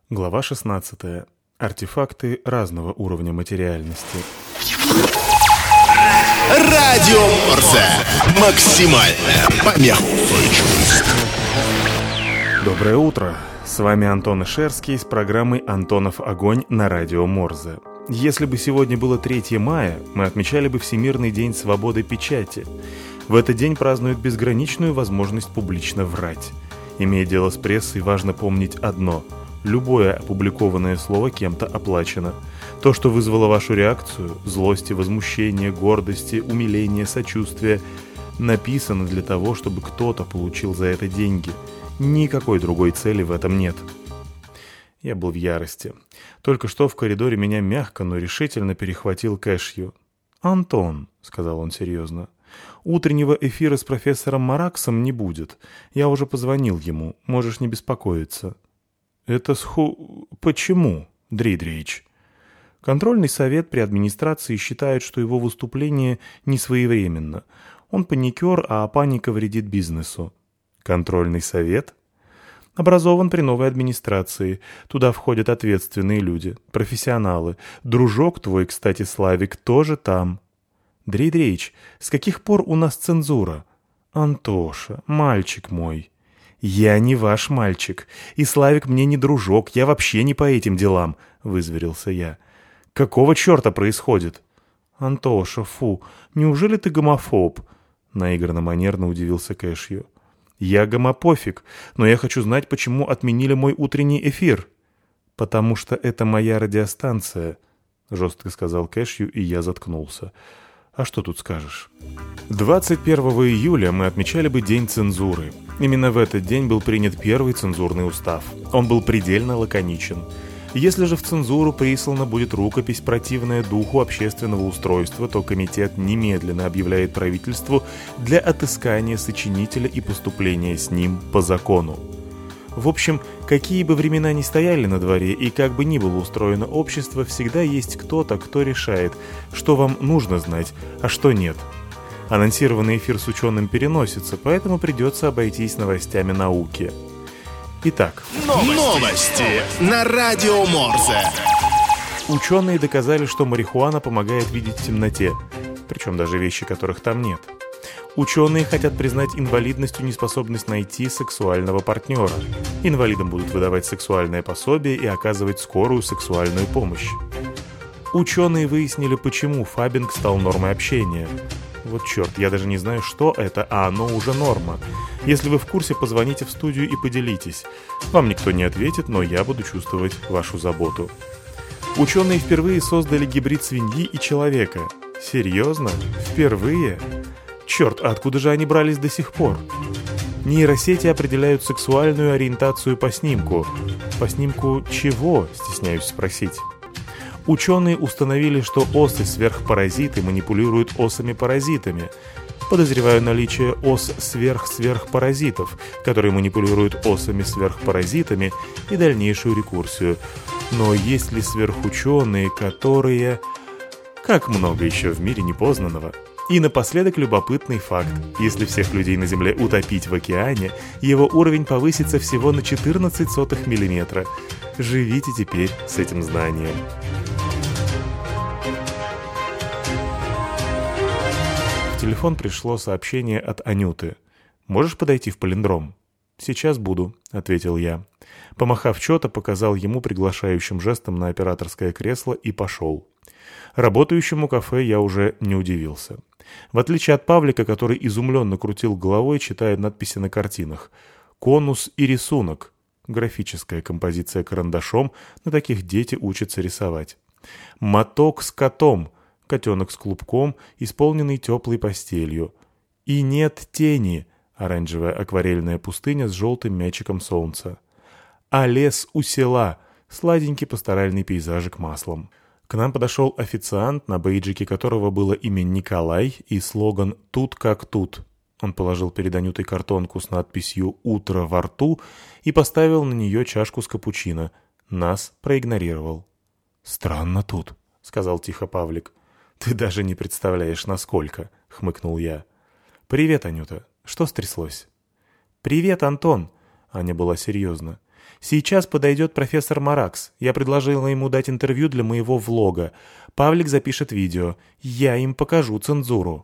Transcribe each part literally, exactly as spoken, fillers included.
Глава шестнадцатая. Артефакты разного уровня материальности. Радио Морзе. Максимальная помехоустойчивость. Доброе утро. С вами Антон Ишерский с программой «Антонов огонь» на Радио Морзе. Если бы сегодня было третье мая, мы отмечали бы Всемирный день свободы печати. В этот день празднуют безграничную возможность публично врать. Имея дело с прессой, важно помнить одно – любое опубликованное слово кем-то оплачено. То, что вызвало вашу реакцию – злости, возмущение, гордости, умиление, сочувствие – написано для того, чтобы кто-то получил за это деньги. Никакой другой цели в этом нет. Я был в ярости. Только что в коридоре меня мягко, но решительно перехватил Кэшью. «Антон», — сказал он серьезно, — «утреннего эфира с профессором Мараксом не будет. Я уже позвонил ему, можешь не беспокоиться». «Это сху... Почему, Дридрич?» Контрольный совет при администрации считает, что его выступление не своевременно. Он паникер, а паника вредит бизнесу. Контрольный совет? Образован при новой администрации. Туда входят ответственные люди, профессионалы. Дружок твой, кстати, Славик, тоже там. Дридрич, с каких пор у нас цензура? Антоша, мальчик мой. «Я не ваш мальчик, и Славик мне не дружок, я вообще не по этим делам», — вызверился я. «Какого черта происходит?» «Антоша, фу, неужели ты гомофоб?» — наигранно-манерно удивился Кэшью. «Я гомопофиг, но я хочу знать, почему отменили мой утренний эфир». «Потому что это моя радиостанция», — жестко сказал Кэшью, и я заткнулся. А что тут скажешь? двадцать первого июля мы отмечали бы День цензуры. Именно в этот день был принят первый цензурный устав. Он был предельно лаконичен. Если же в цензуру прислана будет рукопись, противная духу общественного устройства, то комитет немедленно объявляет правительству для отыскания сочинителя и поступления с ним по закону. В общем, какие бы времена ни стояли на дворе и как бы ни было устроено общество, всегда есть кто-то, кто решает, что вам нужно знать, а что нет. Анонсированный эфир с ученым переносится, поэтому придется обойтись новостями науки. Итак. Новости, Новости на Радио Морзе. Ученые доказали, что марихуана помогает видеть в темноте, причем даже вещи, которых там нет. Ученые хотят признать инвалидностью неспособность найти сексуального партнера. Инвалидам будут выдавать сексуальное пособие и оказывать скорую сексуальную помощь. Ученые выяснили, почему фабинг стал нормой общения. Вот черт, я даже не знаю, что это, а оно уже норма. Если вы в курсе, позвоните в студию и поделитесь. Вам никто не ответит, но я буду чувствовать вашу заботу. Ученые впервые создали гибрид свиньи и человека. Серьезно? Впервые? Черт, а откуда же они брались до сих пор? Нейросети определяют сексуальную ориентацию по снимку. По снимку чего, стесняюсь спросить? Ученые установили, что осы-сверхпаразиты манипулируют осами-паразитами. Подозреваю наличие ос-сверх-сверхпаразитов, которые манипулируют осами-сверхпаразитами, и дальнейшую рекурсию. Но есть ли сверхученые, которые... Как много еще в мире непознанного? И напоследок любопытный факт. Если всех людей на Земле утопить в океане, его уровень повысится всего на четырнадцать сотых миллиметра. Живите теперь с этим знанием. В телефон пришло сообщение от Анюты. «Можешь подойти в палиндром?» «Сейчас буду», — ответил я. Помахав чё-то, показал ему приглашающим жестом на операторское кресло и пошел. Работающему кафе я уже не удивился. В отличие от Павлика, который изумленно крутил головой, читая надписи на картинах. «Конус и рисунок». Графическая композиция карандашом, на таких дети учатся рисовать. «Моток с котом». Котенок с клубком, исполненный теплой постелью. «И нет тени». Оранжевая акварельная пустыня с желтым мячиком солнца. «А лес у села». Сладенький пасторальный пейзажик маслом. К нам подошел официант, на бейджике которого было имя Николай и слоган «Тут как тут». Он положил перед Анютой картонку с надписью «Утро во рту» и поставил на нее чашку с капучино. Нас проигнорировал. «Странно тут», — сказал тихо Павлик. «Ты даже не представляешь, насколько», — хмыкнул я. «Привет, Анюта. Что стряслось?» «Привет, Антон!» Аня была серьезна. «Сейчас подойдет профессор Маракс. Я предложила ему дать интервью для моего влога. Павлик запишет видео. Я им покажу цензуру».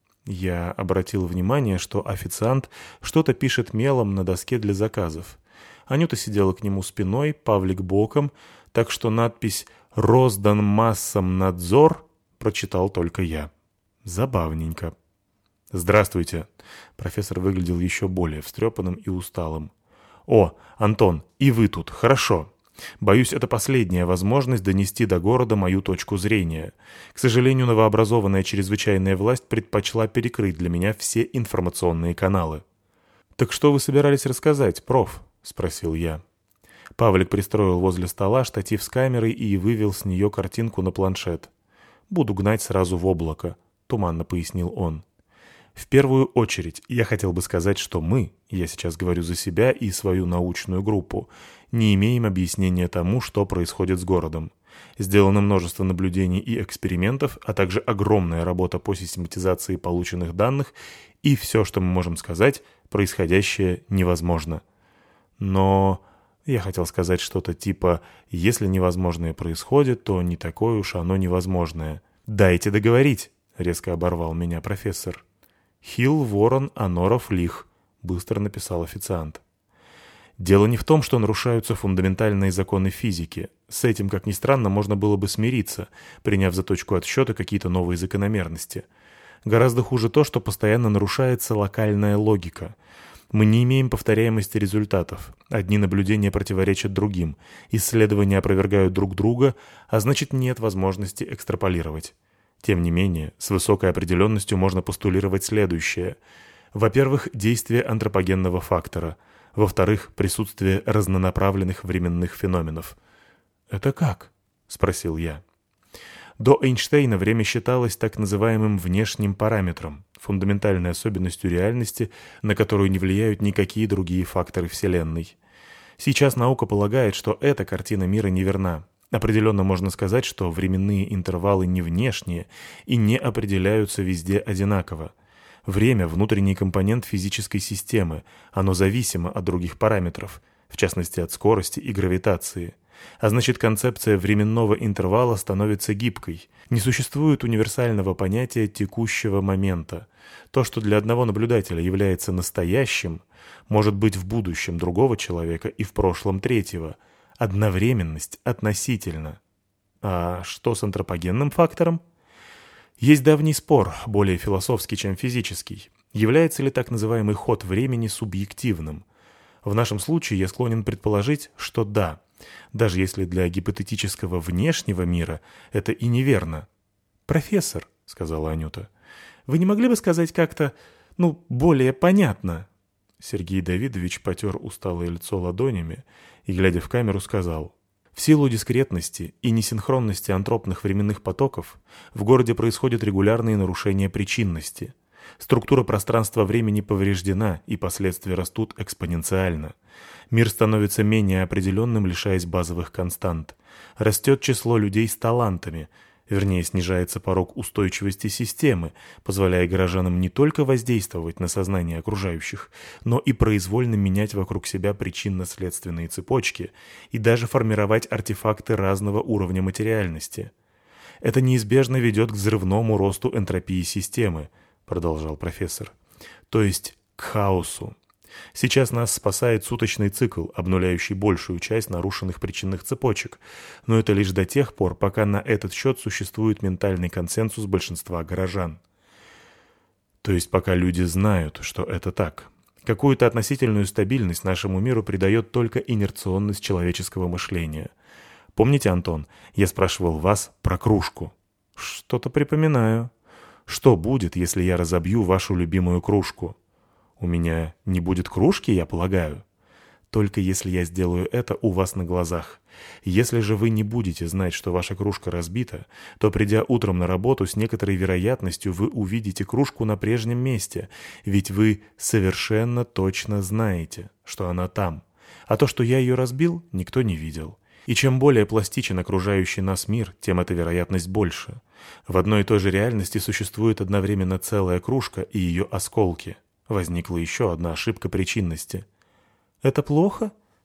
Я обратил внимание, что официант что-то пишет мелом на доске для заказов. Анюта сидела к нему спиной, Павлик боком, так что надпись «Роздан массам надзор» прочитал только я. Забавненько. «Здравствуйте». Профессор выглядел еще более встрепанным и усталым. «О, Антон, и вы тут, хорошо. Боюсь, это последняя возможность донести до города мою точку зрения. К сожалению, новообразованная чрезвычайная власть предпочла перекрыть для меня все информационные каналы». «Так что вы собирались рассказать, проф?» — спросил я. Павлик пристроил возле стола штатив с камерой и вывел с нее картинку на планшет. «Буду гнать сразу в облако», — туманно пояснил он. «В первую очередь я хотел бы сказать, что мы, я сейчас говорю за себя и свою научную группу, не имеем объяснения тому, что происходит с городом. Сделано множество наблюдений и экспериментов, а также огромная работа по систематизации полученных данных, и все, что мы можем сказать, происходящее невозможно. Но я хотел сказать что-то типа «если невозможное происходит, то не такое уж оно невозможное». «Дайте договорить», — резко оборвал меня профессор. «Хилл, ворон, аноров, лих», — быстро написал официант. «Дело не в том, что нарушаются фундаментальные законы физики. С этим, как ни странно, можно было бы смириться, приняв за точку отсчета какие-то новые закономерности. Гораздо хуже то, что постоянно нарушается локальная логика. Мы не имеем повторяемости результатов. Одни наблюдения противоречат другим, исследования опровергают друг друга, а значит нет возможности экстраполировать. Тем не менее, с высокой определенностью можно постулировать следующее. Во-первых, действие антропогенного фактора. Во-вторых, присутствие разнонаправленных временных феноменов». «Это как?» — спросил я. До Эйнштейна время считалось так называемым внешним параметром, фундаментальной особенностью реальности, на которую не влияют никакие другие факторы Вселенной. Сейчас наука полагает, что эта картина мира неверна. Определенно можно сказать, что временные интервалы не внешние и не определяются везде одинаково. Время – внутренний компонент физической системы, оно зависимо от других параметров, в частности от скорости и гравитации. А значит, концепция временного интервала становится гибкой. Не существует универсального понятия текущего момента. То, что для одного наблюдателя является настоящим, может быть в будущем другого человека и в прошлом третьего. Одновременность относительно. А что с антропогенным фактором? Есть давний спор, более философский, чем физический. Является ли так называемый ход времени субъективным? В нашем случае я склонен предположить, что да, даже если для гипотетического внешнего мира это и неверно. «Профессор», — сказала Анюта, — «вы не могли бы сказать как-то, ну, более понятно?» Сергей Давидович потер усталое лицо ладонями и, глядя в камеру, сказал: «В силу дискретности и несинхронности антропных временных потоков в городе происходят регулярные нарушения причинности. Структура пространства-времени повреждена, и последствия растут экспоненциально. Мир становится менее определенным, лишаясь базовых констант. Растет число людей с талантами, вернее, снижается порог устойчивости системы, позволяя горожанам не только воздействовать на сознание окружающих, но и произвольно менять вокруг себя причинно-следственные цепочки и даже формировать артефакты разного уровня материальности. Это неизбежно ведет к взрывному росту энтропии системы», — продолжал профессор, — «то есть к хаосу. Сейчас нас спасает суточный цикл, обнуляющий большую часть нарушенных причинных цепочек, но это лишь до тех пор, пока на этот счет существует ментальный консенсус большинства горожан. То есть пока люди знают, что это так. Какую-то относительную стабильность нашему миру придает только инерционность человеческого мышления. Помните, Антон, я спрашивал вас про кружку?» «Что-то припоминаю. Что будет, если я разобью вашу любимую кружку?» «У меня не будет кружки, я полагаю?» «Только если я сделаю это у вас на глазах. Если же вы не будете знать, что ваша кружка разбита, то, придя утром на работу, с некоторой вероятностью вы увидите кружку на прежнем месте, ведь вы совершенно точно знаете, что она там. А то, что я ее разбил, никто не видел. И чем более пластичен окружающий нас мир, тем эта вероятность больше. В одной и той же реальности существует одновременно целая кружка и ее осколки. Возникла еще одна ошибка причинности». «Это плохо?»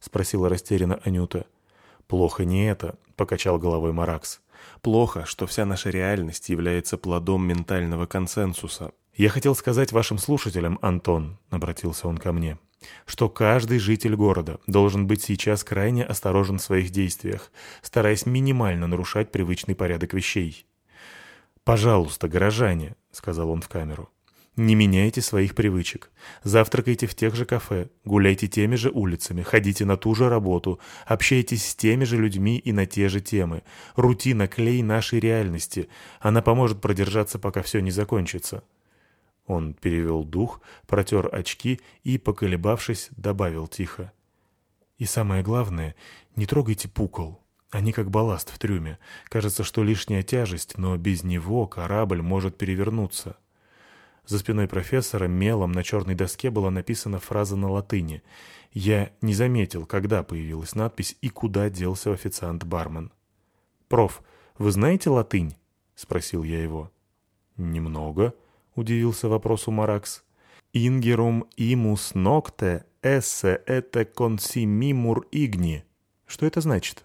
спросила растерянно Анюта. «Плохо не это», — покачал головой Маракс. «Плохо, что вся наша реальность является плодом ментального консенсуса. Я хотел сказать вашим слушателям, Антон», — обратился он ко мне, «что каждый житель города должен быть сейчас крайне осторожен в своих действиях, стараясь минимально нарушать привычный порядок вещей». «Пожалуйста, горожане», — сказал он в камеру, — «не меняйте своих привычек. Завтракайте в тех же кафе, гуляйте теми же улицами, ходите на ту же работу, общайтесь с теми же людьми и на те же темы. Рутина — клей нашей реальности. Она поможет продержаться, пока все не закончится». Он перевел дух, протер очки и, поколебавшись, добавил тихо. «И самое главное, не трогайте пукол. Они как балласт в трюме. Кажется, что лишняя тяжесть, но без него корабль может перевернуться». За спиной профессора мелом на черной доске была написана фраза на латыни. Я не заметил, когда появилась надпись и куда делся официант-бармен. «Проф, вы знаете латынь?» — спросил я его. «Немного», — удивился вопросу Маракс. «Ingerum imus nocte esse et consimimur igni». Что это значит?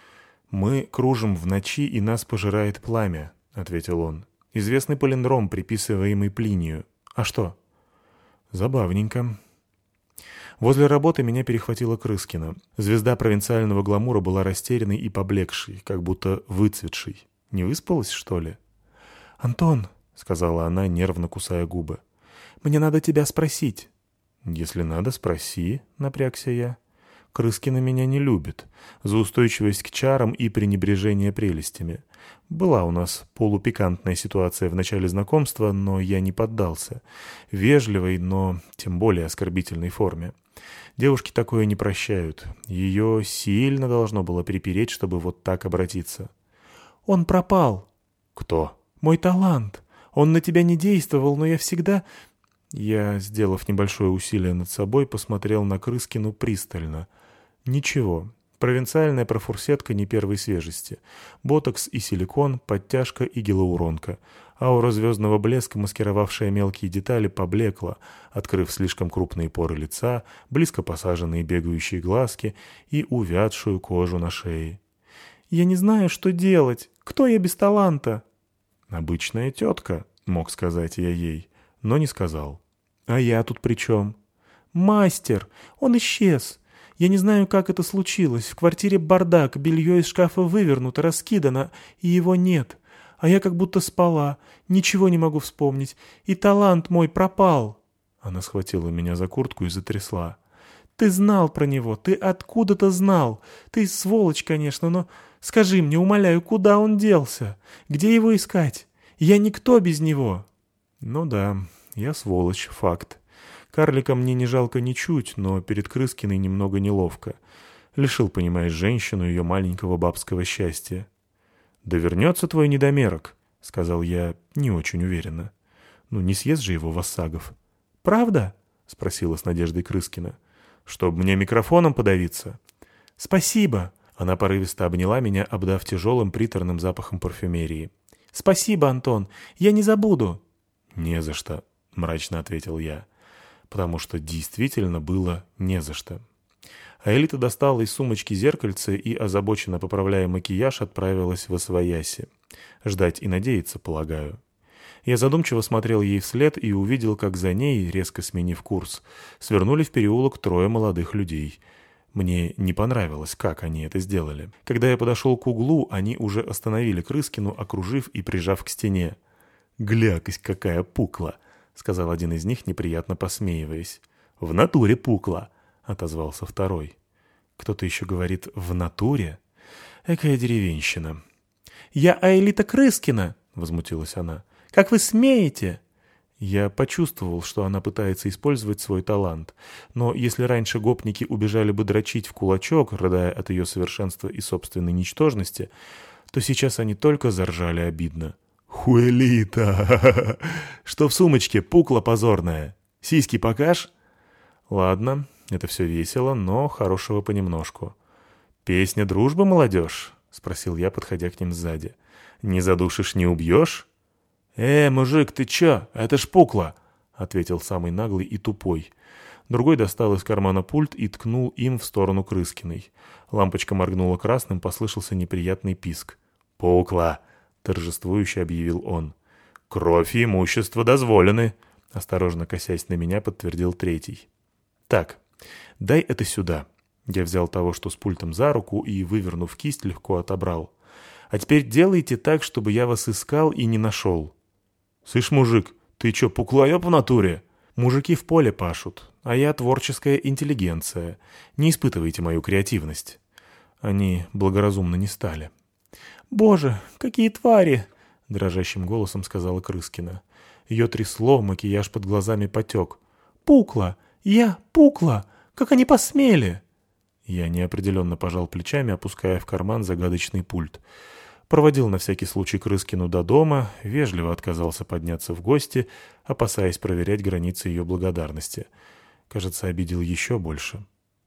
«Мы кружим в ночи, и нас пожирает пламя», — ответил он. «Известный палиндром, приписываемый Плинию. А что?» «Забавненько». Возле работы меня перехватила Крыскина. Звезда провинциального гламура была растерянной и поблекшей, как будто выцветшей. Не выспалась, что ли? «Антон», — сказала она, нервно кусая губы, — «мне надо тебя спросить». «Если надо, спроси», — напрягся я. Крыскина меня не любит. За устойчивость к чарам и пренебрежение прелестями. Была у нас полупикантная ситуация в начале знакомства, но я не поддался. Вежливой, но тем более оскорбительной форме. Девушки такое не прощают. Ее сильно должно было припереть, чтобы вот так обратиться. «Он пропал». «Кто?» «Мой талант. Он на тебя не действовал, но я всегда...» Я, сделав небольшое усилие над собой, посмотрел на Крыскину пристально. Ничего. Провинциальная профурсетка не первой свежести. Ботокс и силикон, подтяжка и гиалуронка. Аура звездного блеска, маскировавшая мелкие детали, поблекла, открыв слишком крупные поры лица, близко посаженные бегающие глазки и увядшую кожу на шее. «Я не знаю, что делать. Кто я без таланта?» «Обычная тетка», — мог сказать я ей, но не сказал. «А я тут при чем?» «Мастер! Он исчез. Я не знаю, как это случилось. В квартире бардак, белье из шкафа вывернуто, раскидано, и его нет. А я как будто спала, ничего не могу вспомнить. И талант мой пропал». Она схватила меня за куртку и затрясла. «Ты знал про него, ты откуда-то знал. Ты сволочь, конечно, но скажи мне, умоляю, куда он делся? Где его искать? Я никто без него». «Ну да, я сволочь, факт. Карлика мне не жалко ничуть, но перед Крыскиной немного неловко. Лишил, понимаешь, женщину ее маленького бабского счастья». «Да вернется твой недомерок», — сказал я не очень уверенно. «Ну, не съест же его Вассагов». «Правда?» — спросила с надеждой Крыскина. «Чтоб мне микрофоном подавиться». «Спасибо». Она порывисто обняла меня, обдав тяжелым приторным запахом парфюмерии. «Спасибо, Антон. Я не забуду». «Не за что», — мрачно ответил я. Потому что действительно было не за что. Аэлита достала из сумочки зеркальце и, озабоченно поправляя макияж, отправилась в освояси. Ждать и надеяться, полагаю. Я задумчиво смотрел ей вслед и увидел, как за ней, резко сменив курс, свернули в переулок трое молодых людей. Мне не понравилось, как они это сделали. Когда я подошел к углу, они уже остановили Крыскину, окружив и прижав к стене. «Глякось, какая пукла!» — сказал один из них, неприятно посмеиваясь. «В натуре пукла!» — отозвался второй. Кто-то еще говорит «в натуре»? Экая деревенщина. «Я Аэлита Крыскина!» — возмутилась она. «Как вы смеете?» Я почувствовал, что она пытается использовать свой талант. Но если раньше гопники убежали бы дрочить в кулачок, рыдая от ее совершенства и собственной ничтожности, то сейчас они только заржали обидно. «Хуэлита! Что в сумочке? Пукла позорная. Сиськи покаж?» «Ладно, это все весело, но хорошего понемножку». «Песня «Дружба, молодежь»?» — спросил я, подходя к ним сзади. «Не задушишь, не убьешь?» «Э, мужик, ты чё? Это ж пукла!» — ответил самый наглый и тупой. Другой достал из кармана пульт и ткнул им в сторону Крыскиной. Лампочка моргнула красным, послышался неприятный писк. «Пукла!» — торжествующе объявил он. «Кровь и имущество дозволены!» — осторожно косясь на меня, подтвердил третий. «Так, дай это сюда». Я взял того, что с пультом, за руку и, вывернув кисть, легко отобрал. «А теперь делайте так, чтобы я вас искал и не нашел». «Слышь, мужик, ты чё, пуклоёб в натуре?» «Мужики в поле пашут, а я творческая интеллигенция. Не испытывайте мою креативность». Они благоразумно не стали. «Боже, какие твари!» — дрожащим голосом сказала Крыскина. Ее трясло, макияж под глазами потек. «Пукла! Я Пукла! Как они посмели!» Я неопределенно пожал плечами, опуская в карман загадочный пульт. Проводил на всякий случай Крыскину до дома, вежливо отказался подняться в гости, опасаясь проверять границы ее благодарности. Кажется, обидел еще больше.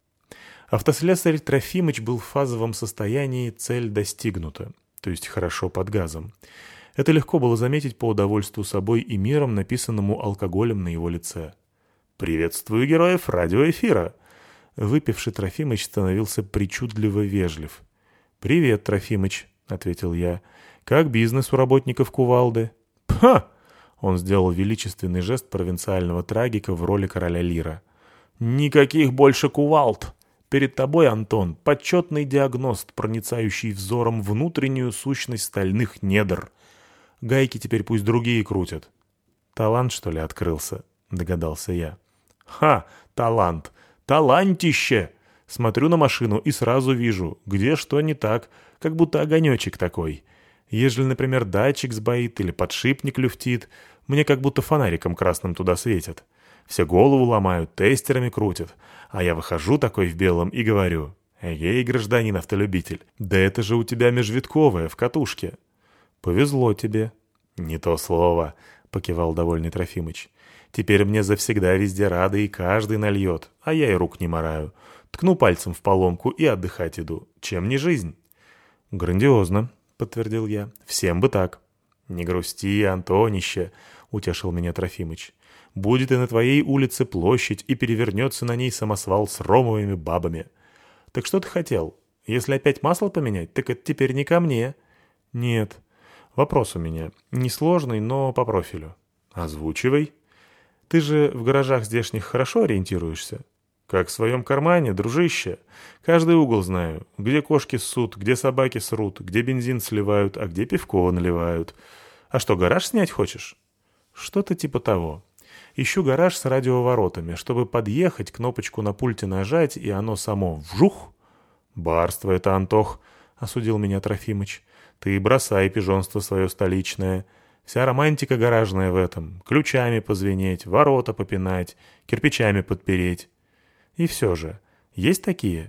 Автослесарь Трофимыч был в фазовом состоянии «цель достигнута», то есть хорошо под газом. Это легко было заметить по удовольствию собой и миром, написанному алкоголем на его лице. «Приветствую героев радиоэфира!» Выпивший Трофимыч становился причудливо вежлив. «Привет, Трофимыч», — ответил я. «Как бизнес у работников Кувалды?» «Ха!» — он сделал величественный жест провинциального трагика в роли короля Лира. «Никаких больше Кувалд! Перед тобой, Антон, почетный диагност, проницающий взором внутреннюю сущность стальных недр. Гайки теперь пусть другие крутят». «Талант, что ли, открылся?» — догадался я. «Ха! Талант! Талантище! Смотрю на машину и сразу вижу, где что не так, как будто огонечек такой. Ежели, например, датчик сбоит или подшипник люфтит, мне как будто фонариком красным туда светят. Все голову ломают, тестерами крутят. А я выхожу такой в белом и говорю: «Эй, гражданин автолюбитель, да это же у тебя межвитковая в катушке». «Повезло тебе». «Не то слово», — покивал довольный Трофимыч. «Теперь мне завсегда везде рады и каждый нальет, а я и рук не мараю. Ткну пальцем в поломку и отдыхать иду. Чем не жизнь?» «Грандиозно», — подтвердил я. «Всем бы так». «Не грусти, Антонище», — утешил меня Трофимыч. «Будет и на твоей улице площадь, и перевернется на ней самосвал с ромовыми бабами. Так что ты хотел? Если опять масло поменять, так это теперь не ко мне». «Нет. Вопрос у меня. Несложный, но по профилю». «Озвучивай». «Ты же в гаражах здешних хорошо ориентируешься?» «Как в своем кармане, дружище. Каждый угол знаю. Где кошки ссут, где собаки срут, где бензин сливают, а где пивко наливают. А что, гараж снять хочешь?» «Что-то типа того. Ищу гараж с радиоворотами, чтобы подъехать, кнопочку на пульте нажать, и оно само вжух». «Барство это, Антох», — осудил меня Трофимыч. «Ты бросай пижонство свое столичное. Вся романтика гаражная в этом. Ключами позвенеть, ворота попинать, кирпичами подпереть». И все же, есть такие?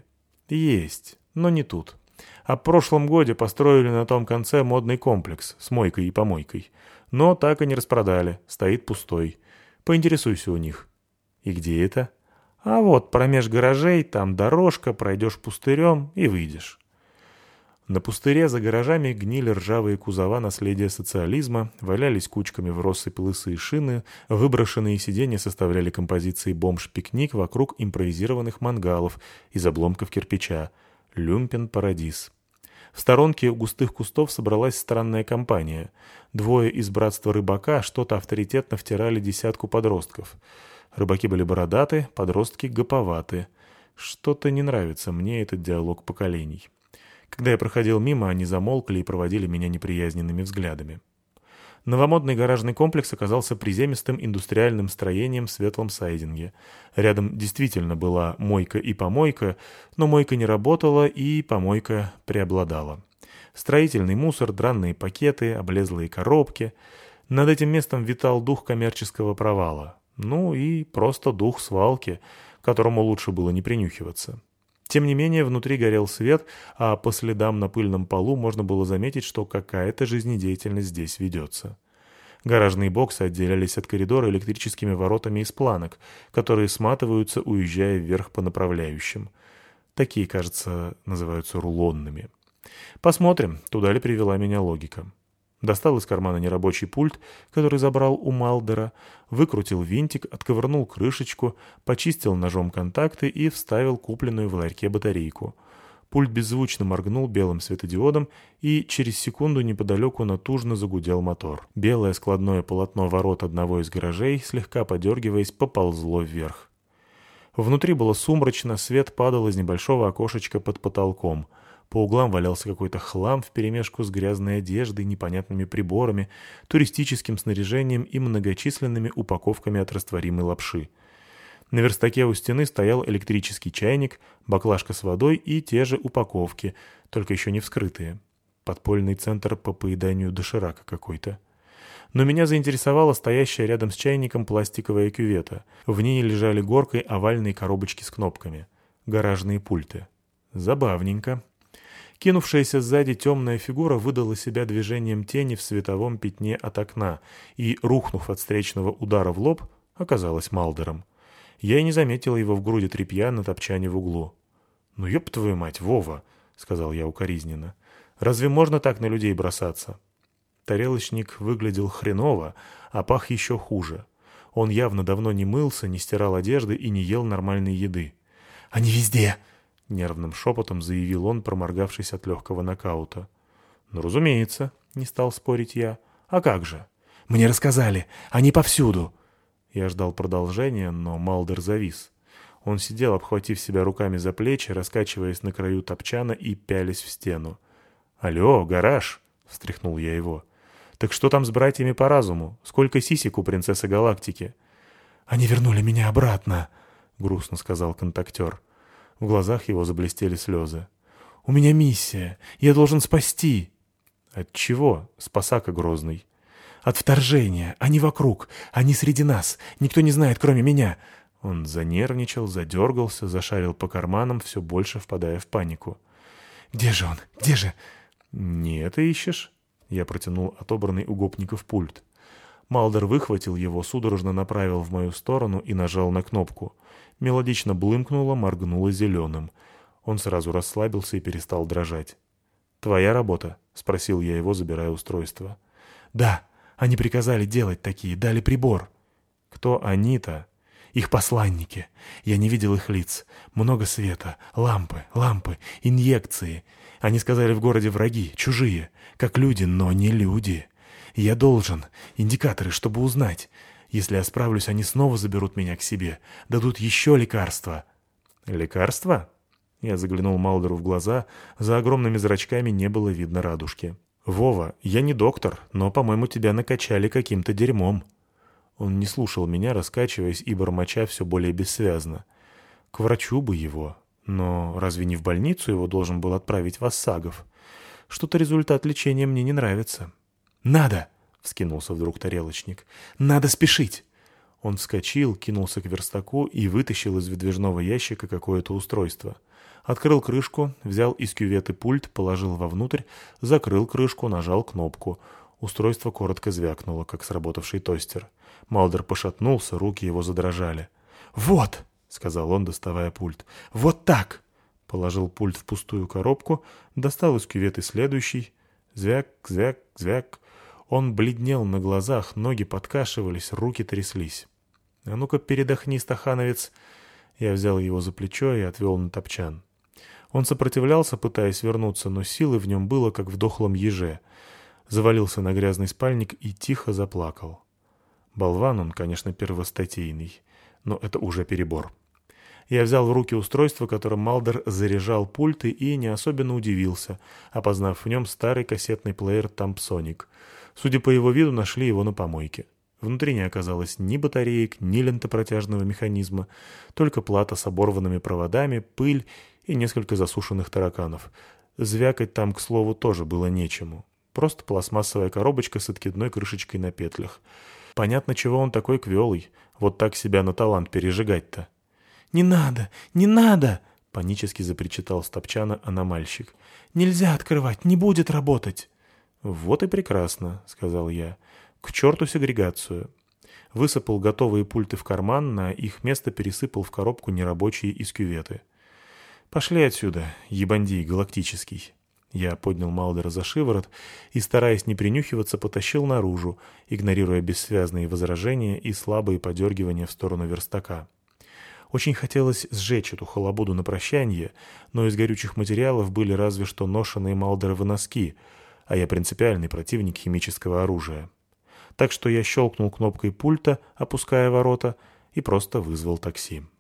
Есть, но не тут. А в прошлом годе построили на том конце модный комплекс с мойкой и помойкой. Но так и не распродали, стоит пустой. Поинтересуйся у них. И где это? А вот, промеж гаражей, там дорожка, пройдешь пустырем и выйдешь. На пустыре за гаражами гнили ржавые кузова наследия социализма, валялись кучками в россыпь лысые шины, выброшенные сиденья составляли композиции бомж-пикник вокруг импровизированных мангалов из обломков кирпича. Люмпен-парадис. В сторонке у густых кустов собралась странная компания. Двое из братства рыбака что-то авторитетно втирали десятку подростков. Рыбаки были бородаты, подростки гоповаты. Что-то не нравится мне этот диалог поколений. Когда я проходил мимо, они замолкли и проводили меня неприязненными взглядами. Новомодный гаражный комплекс оказался приземистым индустриальным строением в светлом сайдинге. Рядом действительно была мойка и помойка, но мойка не работала и помойка преобладала. Строительный мусор, драные пакеты, облезлые коробки. Над этим местом витал дух коммерческого провала. Ну и просто дух свалки, к которому лучше было не принюхиваться. Тем не менее, внутри горел свет, а по следам на пыльном полу можно было заметить, что какая-то жизнедеятельность здесь ведется. Гаражные боксы отделялись от коридора электрическими воротами из планок, которые сматываются, уезжая вверх по направляющим. Такие, кажется, называются рулонными. Посмотрим, туда ли привела меня логика. Достал из кармана нерабочий пульт, который забрал у Малдера, выкрутил винтик, отковырнул крышечку, почистил ножом контакты и вставил купленную в ларьке батарейку. Пульт беззвучно моргнул белым светодиодом, и через секунду неподалеку натужно загудел мотор. Белое складное полотно ворот одного из гаражей, слегка подергиваясь, поползло вверх. Внутри было сумрачно, свет падал из небольшого окошечка под потолком. По углам валялся какой-то хлам вперемешку с грязной одеждой, непонятными приборами, туристическим снаряжением и многочисленными упаковками от растворимой лапши. На верстаке у стены стоял электрический чайник, баклажка с водой и те же упаковки, только еще не вскрытые. Подпольный центр по поеданию доширака какой-то. Но меня заинтересовала стоящая рядом с чайником пластиковая кювета. В ней лежали горкой овальные коробочки с кнопками. Гаражные пульты. Забавненько. Кинувшаяся сзади темная фигура выдала себя движением тени в световом пятне от окна и, рухнув от встречного удара в лоб, оказалась Малдером. Я и не заметил его в груди тряпья на топчане в углу. «Ну ёб твою мать, Вова!» — сказал я укоризненно. «Разве можно так на людей бросаться?» Тарелочник выглядел хреново, а пах еще хуже. Он явно давно не мылся, не стирал одежды и не ел нормальной еды. «Они везде!» — нервным шепотом заявил он, проморгавшись от легкого нокаута. «Ну, разумеется», — не стал спорить я. «А как же?» «Мне рассказали! Они повсюду!» Я ждал продолжения, но Малдер завис. Он сидел, обхватив себя руками за плечи, раскачиваясь на краю топчана и пялясь в стену. «Алло, гараж!» — встряхнул я его. «Так что там с братьями по разуму? Сколько сисек у принцессы Галактики?» «Они вернули меня обратно», — грустно сказал контактер. В глазах его заблестели слезы. «У меня миссия. Я должен спасти». «От чего, спасака грозный?» «От вторжения. Они вокруг. Они среди нас. Никто не знает, кроме меня». Он занервничал, задергался, зашарил по карманам, все больше впадая в панику. «Где же он? Где же?» «Не это ищешь?» Я протянул отобранный у гопников пульт. Малдер выхватил его, судорожно направил в мою сторону и нажал на кнопку. Мелодично блымкнуло, моргнуло зеленым. Он сразу расслабился и перестал дрожать. «Твоя работа?» — спросил я его, забирая устройство. «Да, они приказали делать такие, дали прибор». «Кто они-то?» «Их посланники. Я не видел их лиц. Много света, лампы, лампы, инъекции. Они сказали, в городе враги, чужие, как люди, но не люди. Я должен, индикаторы, чтобы узнать. Если я справлюсь, они снова заберут меня к себе, дадут еще лекарства». «Лекарства?» Я заглянул Малдеру в глаза, за огромными зрачками не было видно радужки. «Вова, я не доктор, но, по-моему, тебя накачали каким-то дерьмом». Он не слушал меня, раскачиваясь и бормоча все более бессвязно. «К врачу бы его. Но разве не в больницу его должен был отправить Вассагов? Что-то результат лечения мне не нравится». «Надо!» — вскинулся вдруг тарелочник. «Надо спешить!» Он вскочил, кинулся к верстаку и вытащил из выдвижного ящика какое-то устройство. Открыл крышку, взял из кюветы пульт, положил вовнутрь, закрыл крышку, нажал кнопку. Устройство коротко звякнуло, как сработавший тостер. Малдер пошатнулся, руки его задрожали. «Вот!» — сказал он, доставая пульт. «Вот так!» Положил пульт в пустую коробку, достал из кюветы следующий. Звяк, звяк, звяк. Он бледнел на глазах, ноги подкашивались, руки тряслись. «А ну-ка передохни, стахановец!» Я взял его за плечо и отвел на топчан. Он сопротивлялся, пытаясь вернуться, но силы в нем было, как в дохлом еже. Завалился на грязный спальник и тихо заплакал. Болван он, конечно, первостатейный, но это уже перебор. Я взял в руки устройство, которым Малдер заряжал пульты, и не особенно удивился, опознав в нем старый кассетный плеер Тампсоник. Судя по его виду, нашли его на помойке. Внутри не оказалось ни батареек, ни лентопротяжного механизма, только плата с оборванными проводами, пыль и несколько засушенных тараканов. Звякать там, к слову, тоже было нечему. Просто пластмассовая коробочка с откидной крышечкой на петлях. Понятно, чего он такой квелый. Вот так себя на талант пережигать-то. «Не надо! Не надо!» — панически запричитал с топчана аномальщик. «Нельзя открывать! Не будет работать!» «Вот и прекрасно», — сказал я. «К черту сегрегацию». Высыпал готовые пульты в карман, на их место пересыпал в коробку нерабочие из кюветы. «Пошли отсюда, ебандий галактический». Я поднял Малдера за шиворот и, стараясь не принюхиваться, потащил наружу, игнорируя бессвязные возражения и слабые подергивания в сторону верстака. Очень хотелось сжечь эту халабуду на прощанье, но из горючих материалов были разве что ношеные Малдеровы носки, а я принципиальный противник химического оружия. Так что я щелкнул кнопкой пульта, опуская ворота, и просто вызвал такси.